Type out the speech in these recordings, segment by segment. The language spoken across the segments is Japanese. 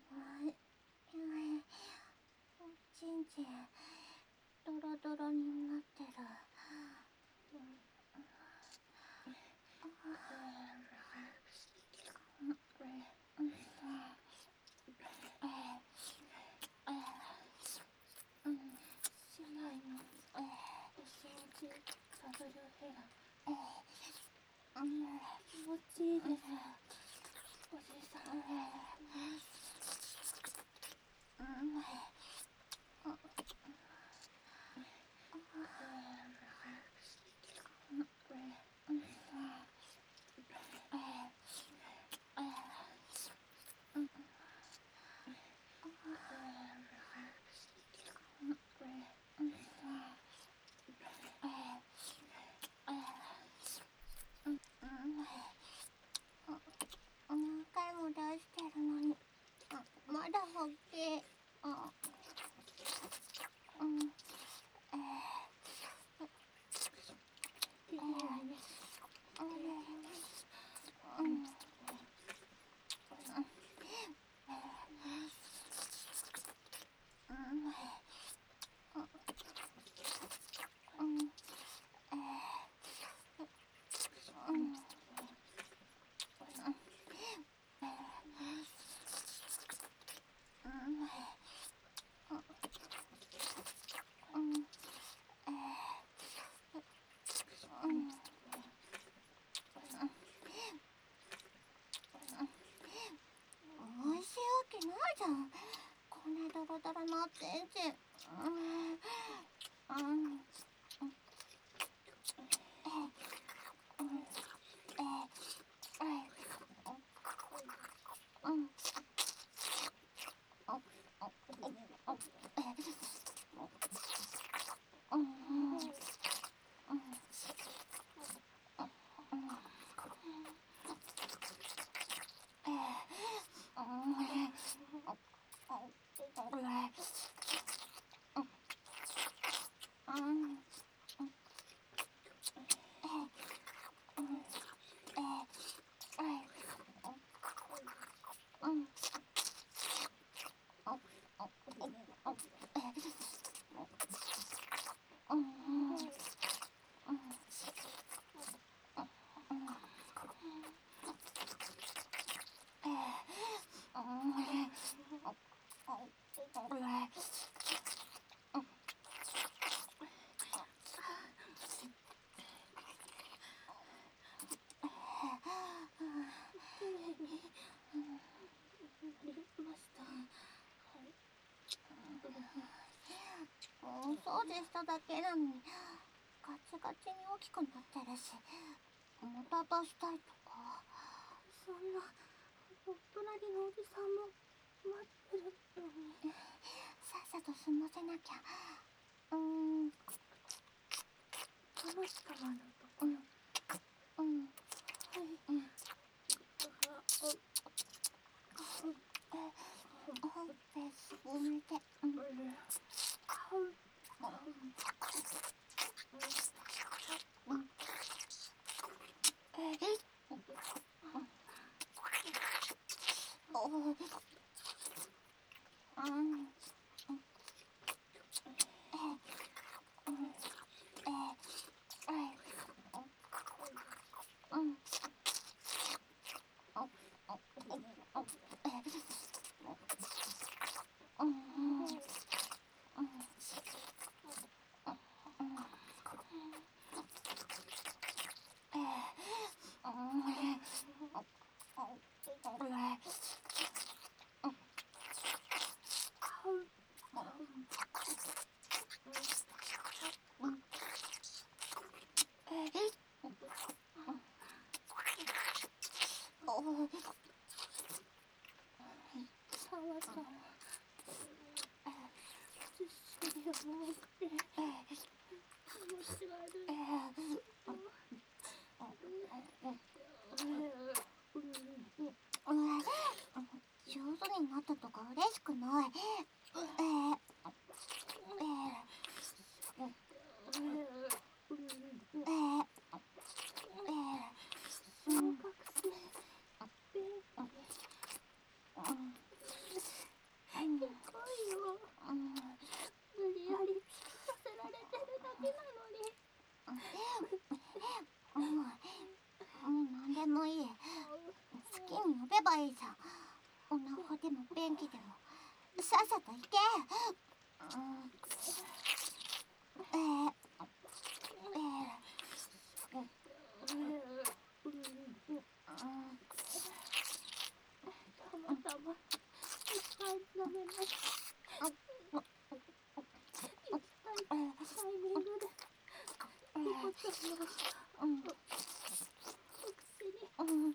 おちんちんドロドロになってる。 市内のお掃除ダブルヘア気持ちいいです。おじさん。 何回も出してるのにまだ大きい。美味しいわけないじゃん。こんなドロドロのおちんちん。お掃除しただけなのにガチガチに大きくなってるし、また出したいとか。 そんな、お隣のおじさんも待ってるのに。 さっさと済ませなきゃ。 神様のところ。 ほっぺすぼめて。 沢さん、ずっしり重くて気持ち悪い。 上手になったとか嬉しくない。 小学生、便器。 元気でもさっさと行け。 たまたまいっぱい飲めます。行きたいタイミングでリコちゃんのお口に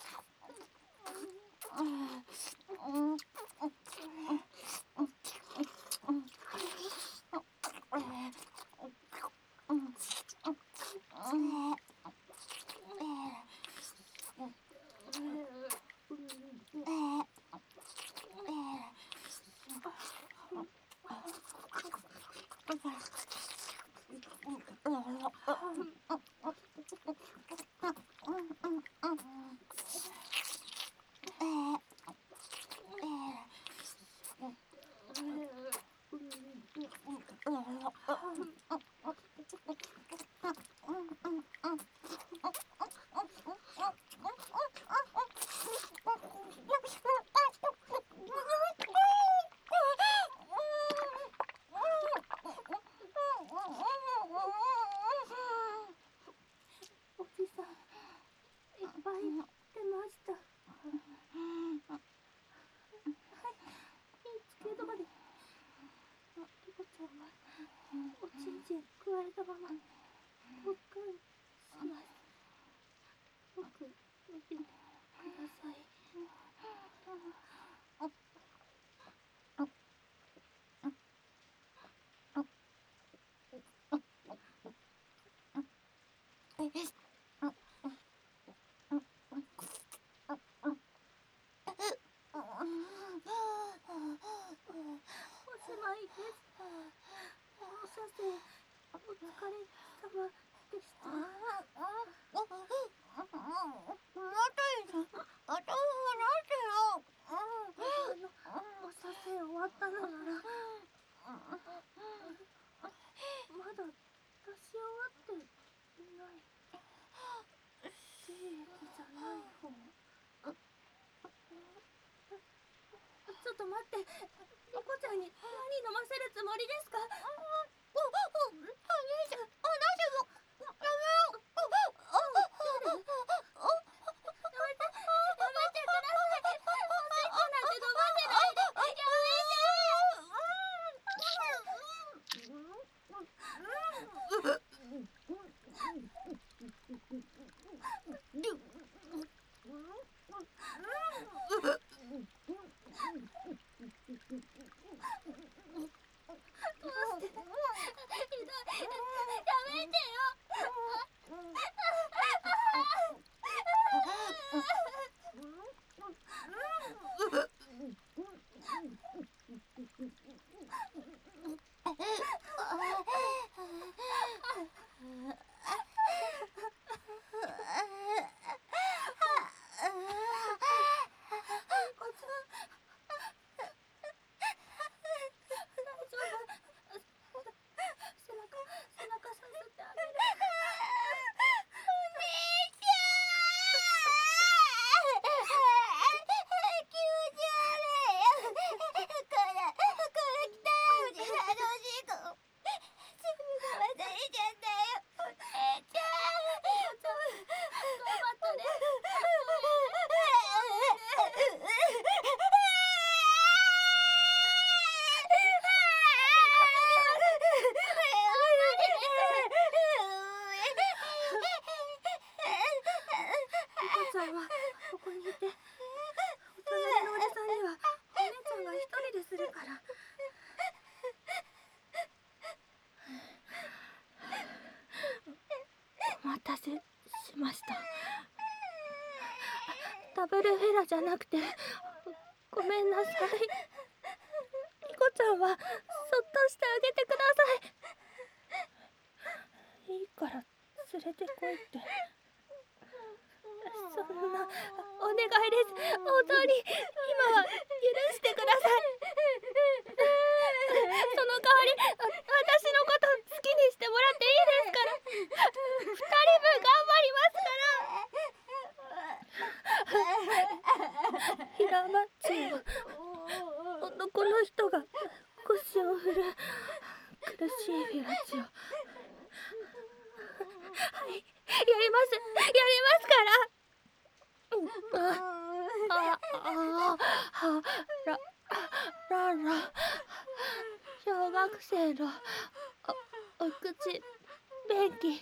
おじさんいっぱい出ました。見つけ通りリコちゃんはおちんちんくわえたまま特訓します。僕見ててください。おしまいです。放射線お疲れ様でした。放射線終わったのならまだ出し終わっていない精液じゃない方。ちょっと待って、リコちゃんに何飲ませるつもりですか？ここにいて、お隣のおじさんにはお姉ちゃんが一人でするから。お待たせしました。ダブルフェラじゃなくてごめんなさい。リコちゃんはそっとしてあげてください。いいから連れてこいって。そんなお願いです。本当に今は許してください。その代わり私のこと好きにしてもらっていいですから。2人分頑張りますから。平町をこの人が腰を振る苦しいフェラチオ。はい、やりますから。ララ、小学生のお口便器。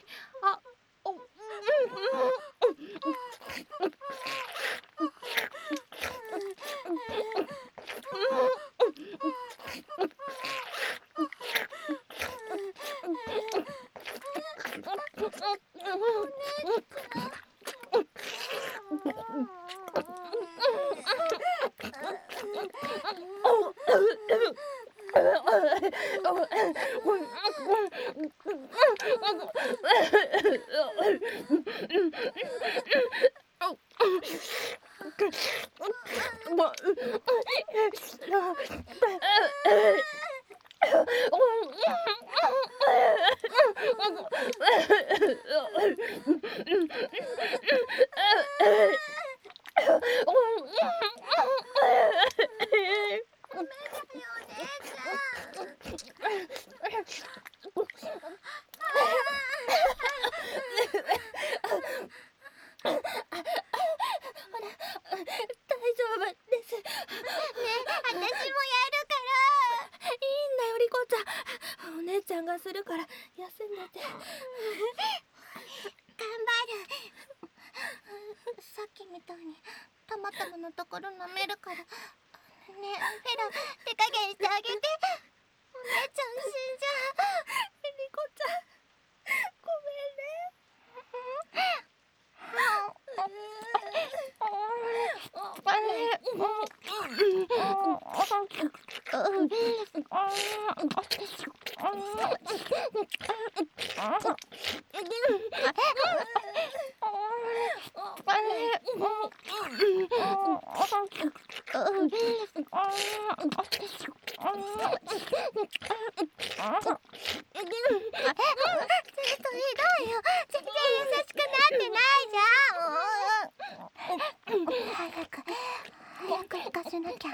するから休んでて。頑張る。さっきみたいにたまたまのところ舐めるから。ねえフェラ、手加減してあげて。お姉ちゃん死んじゃう。 リコちゃんご早く行かせなきゃ。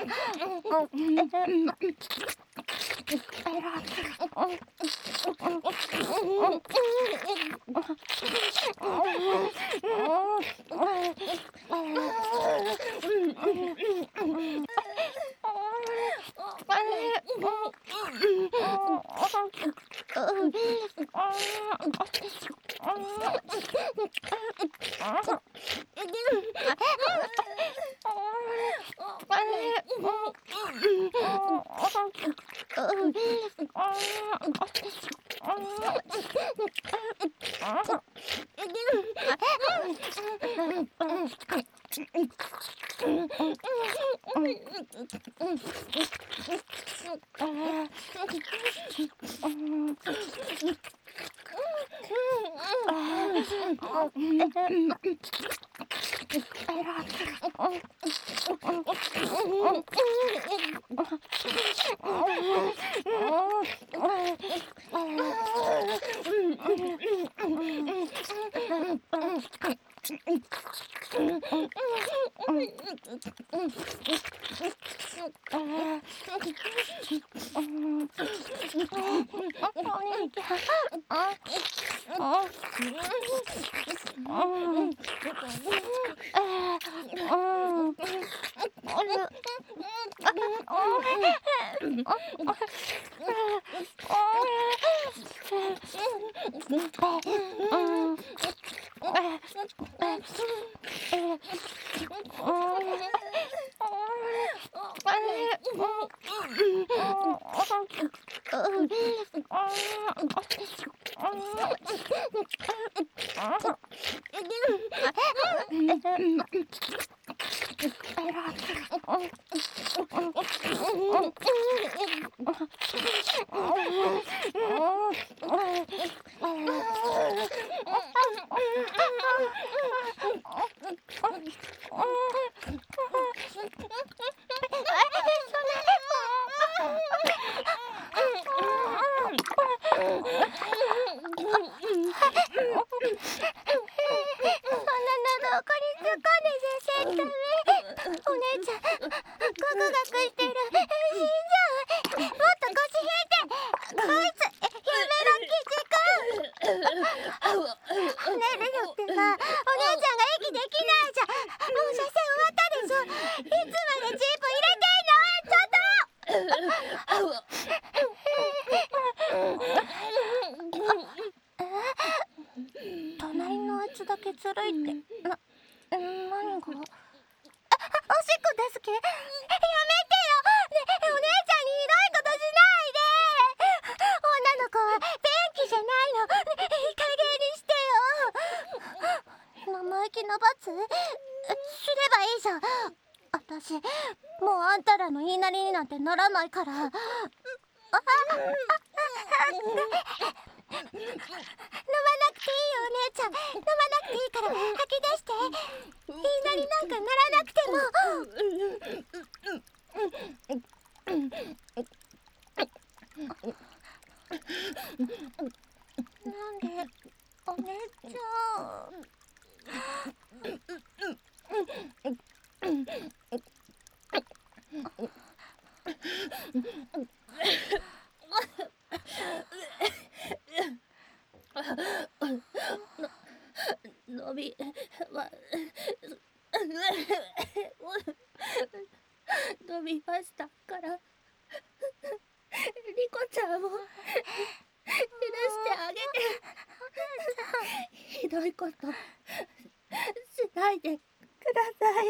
お姉ちゃんガクガクしてる。死んじゃう。 隣のあいつだけずるいって何が？おしっこ出す気？やめてよ。ねえ、お姉ちゃんにひどいことしないで。女の子は便器じゃないの。ねえ、いい加減にしてよ。生意気な罰すればいいじゃん。私もうあんたらの言いなりになんてならないから。飲まなくていいよ、お姉ちゃん。飲まなくていいから吐き出して。言いなりなんかならなくても。なんでお姉ちゃん。 のびは伸びましたからリコちゃんを許してあげて。ひどいことしないでください。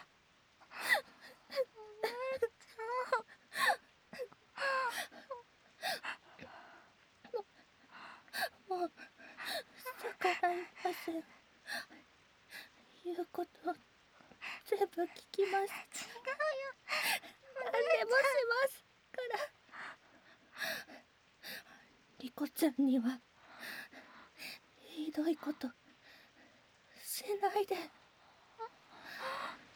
もう逆らいません。言うこと全部聞きます。違うよ。何でもしますから。リコちゃんにはひどいことしないで。